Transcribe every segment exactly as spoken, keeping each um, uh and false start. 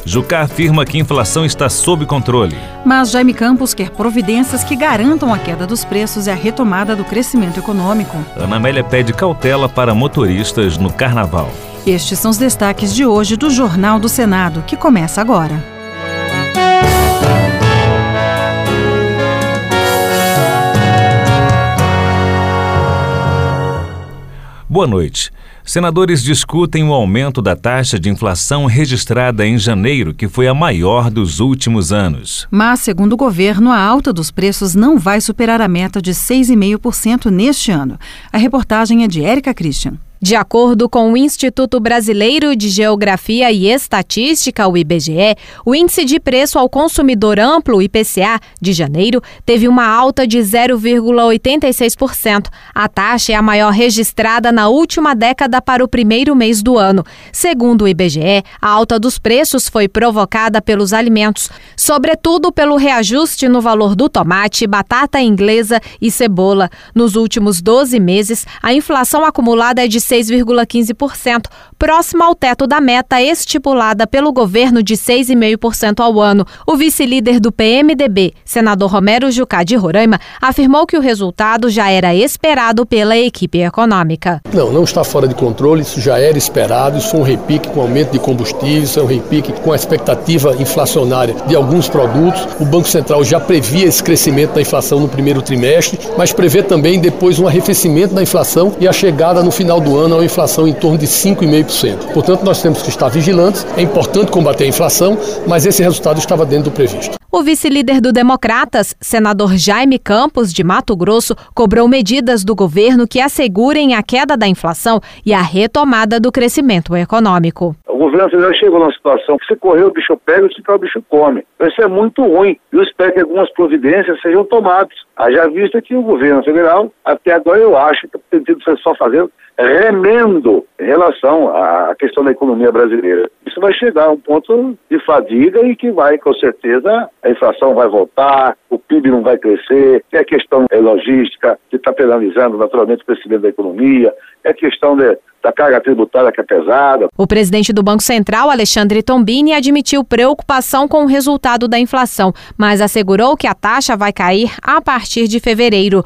Jucá afirma que a inflação está sob controle. Mas Jaime Campos quer providências que garantam a queda dos preços e a retomada do crescimento econômico. Ana Amélia pede cautela para motoristas no Carnaval. Estes são os destaques de hoje do Jornal do Senado, que começa agora. Boa noite. Senadores discutem o aumento da taxa de inflação registrada em janeiro, que foi a maior dos últimos anos. Mas, segundo o governo, a alta dos preços não vai superar a meta de seis vírgula cinco por cento neste ano. A reportagem é de Érica Christian. De acordo com o Instituto Brasileiro de Geografia e Estatística, o I B G E, o Índice de Preço ao Consumidor Amplo, I P C A, de janeiro, teve uma alta de zero vírgula oitenta e seis por cento. A taxa é a maior registrada na última década para o primeiro mês do ano. Segundo o I B G E, a alta dos preços foi provocada pelos alimentos, sobretudo pelo reajuste no valor do tomate, batata inglesa e cebola. Nos últimos doze meses, a inflação acumulada é de seis vírgula quinze por cento, próximo ao teto da meta estipulada pelo governo de seis vírgula cinco por cento ao ano. O vice-líder do P M D B, senador Romero Jucá de Roraima, afirmou que o resultado já era esperado pela equipe econômica. Não, não está fora de controle, isso já era esperado, isso foi um repique com aumento de combustíveis, isso é um repique com a expectativa inflacionária de alguns produtos. O Banco Central já previa esse crescimento da inflação no primeiro trimestre, mas prevê também depois um arrefecimento da inflação e a chegada no final do ano a uma inflação em torno de cinco vírgula cinco por cento. Portanto, nós temos que estar vigilantes, é importante combater a inflação, mas esse resultado estava dentro do previsto. O vice-líder do Democratas, senador Jaime Campos, de Mato Grosso, cobrou medidas do governo que assegurem a queda da inflação e a retomada do crescimento econômico. O governo federal chegou numa situação que se correr o bicho pega e se ficar o bicho come. Isso é muito ruim. Eu espero que algumas providências sejam tomadas. Haja vista que o governo federal, até agora eu acho que tem tido só fazendo remendo em relação à questão da economia brasileira. Isso vai chegar a um ponto de fadiga e que vai, com certeza, a inflação vai voltar, o P I B não vai crescer, é a questão é logística, que está penalizando naturalmente o crescimento da economia, é a questão de, da carga tributária que é pesada. O presidente do Banco Central, Alexandre Tombini, admitiu preocupação com o resultado da inflação, mas assegurou que a taxa vai cair a partir de fevereiro.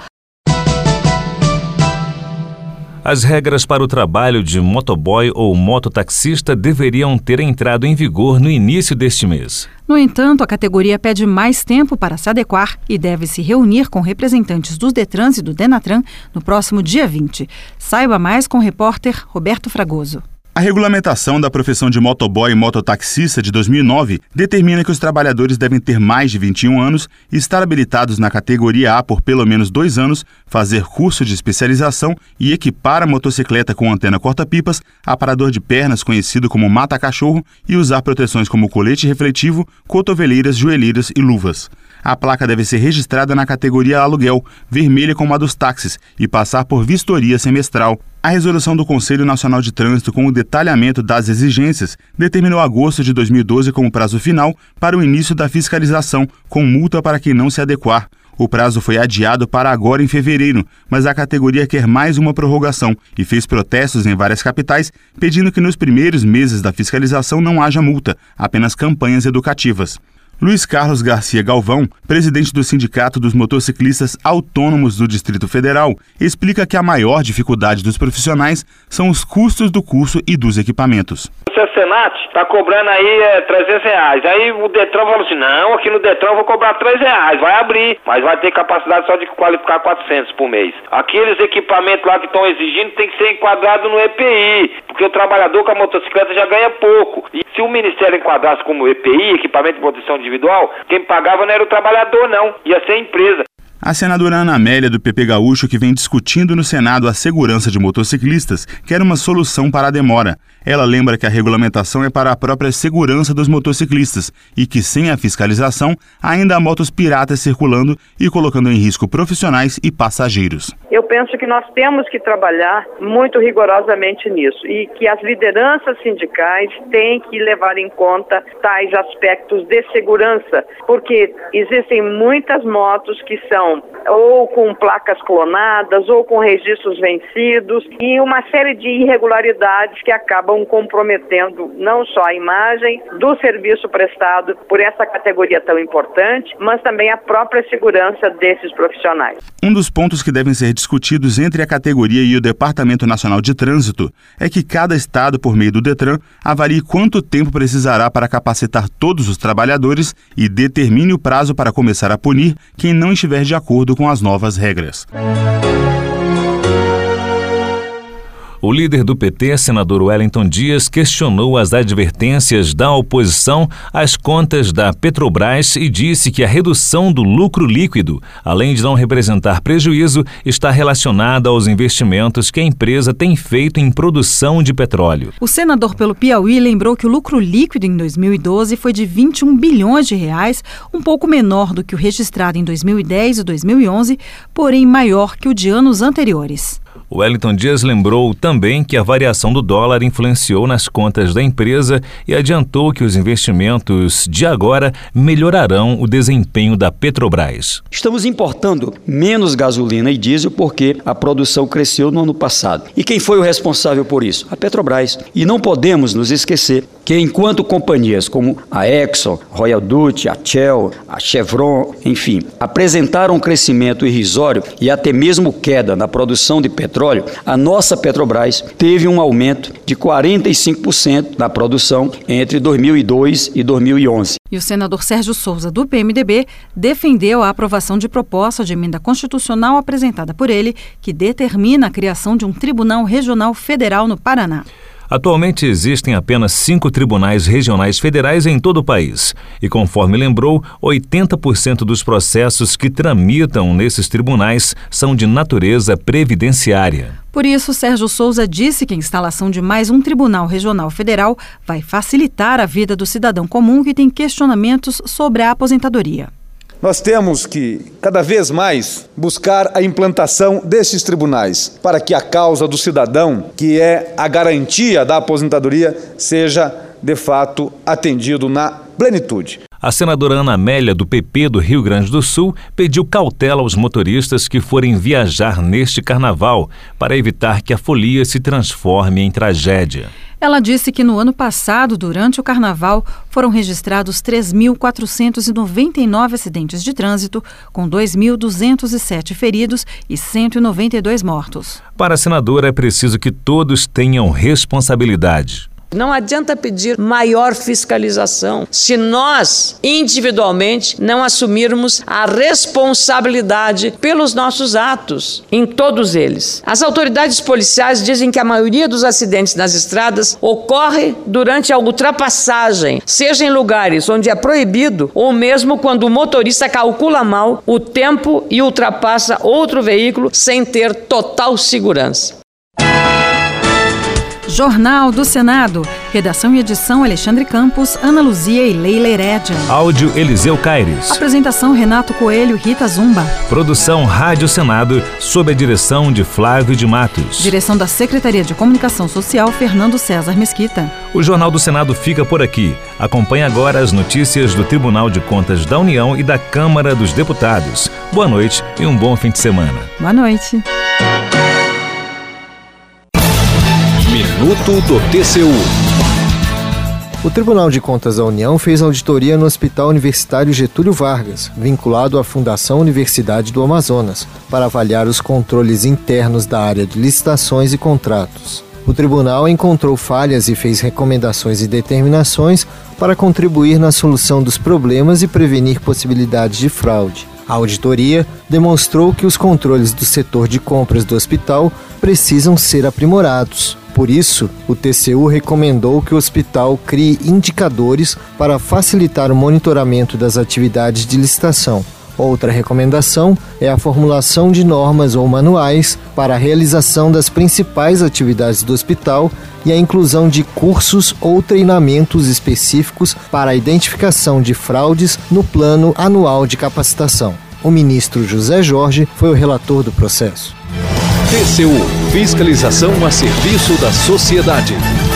As regras para o trabalho de motoboy ou mototaxista deveriam ter entrado em vigor no início deste mês. No entanto, a categoria pede mais tempo para se adequar e deve se reunir com representantes dos Detrans e do Denatran no próximo dia vinte. Saiba mais com o repórter Roberto Fragoso. A regulamentação da profissão de motoboy e mototaxista de dois mil e nove determina que os trabalhadores devem ter mais de vinte e um anos, estar habilitados na categoria A por pelo menos dois anos, fazer curso de especialização e equipar a motocicleta com antena corta-pipas, aparador de pernas conhecido como mata-cachorro e usar proteções como colete refletivo, cotoveleiras, joelheiras e luvas. A placa deve ser registrada na categoria aluguel, vermelha como a dos táxis, e passar por vistoria semestral. A resolução do Conselho Nacional de Trânsito com o detalhamento das exigências determinou agosto de dois mil e doze como prazo final para o início da fiscalização, com multa para quem não se adequar. O prazo foi adiado para agora em fevereiro, mas a categoria quer mais uma prorrogação e fez protestos em várias capitais pedindo que nos primeiros meses da fiscalização não haja multa, apenas campanhas educativas. Luiz Carlos Garcia Galvão, presidente do Sindicato dos Motociclistas Autônomos do Distrito Federal, explica que a maior dificuldade dos profissionais são os custos do curso e dos equipamentos. O Senat está cobrando aí é, trezentos reais. Aí o Detran falou assim, não, aqui no Detran eu vou cobrar três reais, vai abrir, mas vai ter capacidade só de qualificar quatrocentos por mês. Aqueles equipamentos lá que estão exigindo tem que ser enquadrado no E P I, porque o trabalhador com a motocicleta já ganha pouco. E se o Ministério enquadrasse como E P I, equipamento de proteção individual, quem pagava não era o trabalhador não, ia ser a empresa. A senadora Ana Amélia, do P P Gaúcho, que vem discutindo no Senado a segurança de motociclistas, quer uma solução para a demora. Ela lembra que a regulamentação é para a própria segurança dos motociclistas e que, sem a fiscalização, ainda há motos piratas circulando e colocando em risco profissionais e passageiros. Eu penso que nós temos que trabalhar muito rigorosamente nisso e que as lideranças sindicais têm que levar em conta tais aspectos de segurança, porque existem muitas motos que são produção ou com placas clonadas, ou com registros vencidos, e uma série de irregularidades que acabam comprometendo não só a imagem do serviço prestado por essa categoria tão importante, mas também a própria segurança desses profissionais. Um dos pontos que devem ser discutidos entre a categoria e o Departamento Nacional de Trânsito é que cada estado, por meio do Detran, avalie quanto tempo precisará para capacitar todos os trabalhadores e determine o prazo para começar a punir quem não estiver de acordo com as novas regras. O líder do P T, senador Wellington Dias, questionou as advertências da oposição às contas da Petrobras e disse que a redução do lucro líquido, além de não representar prejuízo, está relacionada aos investimentos que a empresa tem feito em produção de petróleo. O senador pelo Piauí lembrou que o lucro líquido em dois mil e doze foi de vinte e um bilhões de reais, um pouco menor do que o registrado em dois mil e dez e dois mil e onze, porém maior que o de anos anteriores. O Wellington Dias lembrou também que a variação do dólar influenciou nas contas da empresa e adiantou que os investimentos de agora melhorarão o desempenho da Petrobras. Estamos importando menos gasolina e diesel porque a produção cresceu no ano passado. E quem foi o responsável por isso? A Petrobras. E não podemos nos esquecer que enquanto companhias como a Exxon, Royal Dutch, a Shell, a Chevron, enfim, apresentaram um crescimento irrisório e até mesmo queda na produção de petróleo, a nossa Petrobras teve um aumento de quarenta e cinco por cento na produção entre dois mil e dois e dois mil e onze. E o senador Sérgio Souza, do P M D B, defendeu a aprovação de proposta de emenda constitucional apresentada por ele, que determina a criação de um Tribunal Regional Federal no Paraná. Atualmente existem apenas cinco tribunais regionais federais em todo o país e, conforme lembrou, oitenta por cento dos processos que tramitam nesses tribunais são de natureza previdenciária. Por isso, Sérgio Souza disse que a instalação de mais um Tribunal Regional Federal vai facilitar a vida do cidadão comum que tem questionamentos sobre a aposentadoria. Nós temos que, cada vez mais, buscar a implantação desses tribunais para que a causa do cidadão, que é a garantia da aposentadoria, seja, de fato, atendido na plenitude. A senadora Ana Amélia, do P P do Rio Grande do Sul, pediu cautela aos motoristas que forem viajar neste carnaval para evitar que a folia se transforme em tragédia. Ela disse que no ano passado, durante o carnaval, foram registrados três mil quatrocentos e noventa e nove acidentes de trânsito, com dois mil duzentos e sete feridos e cento e noventa e dois mortos. Para a senadora, é preciso que todos tenham responsabilidade. Não adianta pedir maior fiscalização se nós, individualmente, não assumirmos a responsabilidade pelos nossos atos, em todos eles. As autoridades policiais dizem que a maioria dos acidentes nas estradas ocorre durante a ultrapassagem, seja em lugares onde é proibido ou mesmo quando o motorista calcula mal o tempo e ultrapassa outro veículo sem ter total segurança. Jornal do Senado. Redação e edição Alexandre Campos, Ana Luzia e Leila Herédia. Áudio Eliseu Caires. Apresentação Renato Coelho e Rita Zumba. Produção Rádio Senado, sob a direção de Flávio de Matos. Direção da Secretaria de Comunicação Social, Fernando César Mesquita. O Jornal do Senado fica por aqui. Acompanhe agora as notícias do Tribunal de Contas da União e da Câmara dos Deputados. Boa noite e um bom fim de semana. Boa noite. Minuto do T C U. O Tribunal de Contas da União fez auditoria no Hospital Universitário Getúlio Vargas, vinculado à Fundação Universidade do Amazonas, para avaliar os controles internos da área de licitações e contratos. O tribunal encontrou falhas e fez recomendações e determinações para contribuir na solução dos problemas e prevenir possibilidades de fraude. A auditoria demonstrou que os controles do setor de compras do hospital precisam ser aprimorados. Por isso, o T C U recomendou que o hospital crie indicadores para facilitar o monitoramento das atividades de licitação. Outra recomendação é a formulação de normas ou manuais para a realização das principais atividades do hospital e a inclusão de cursos ou treinamentos específicos para a identificação de fraudes no Plano Anual de Capacitação. O ministro José Jorge foi o relator do processo. T C U, fiscalização a serviço da sociedade.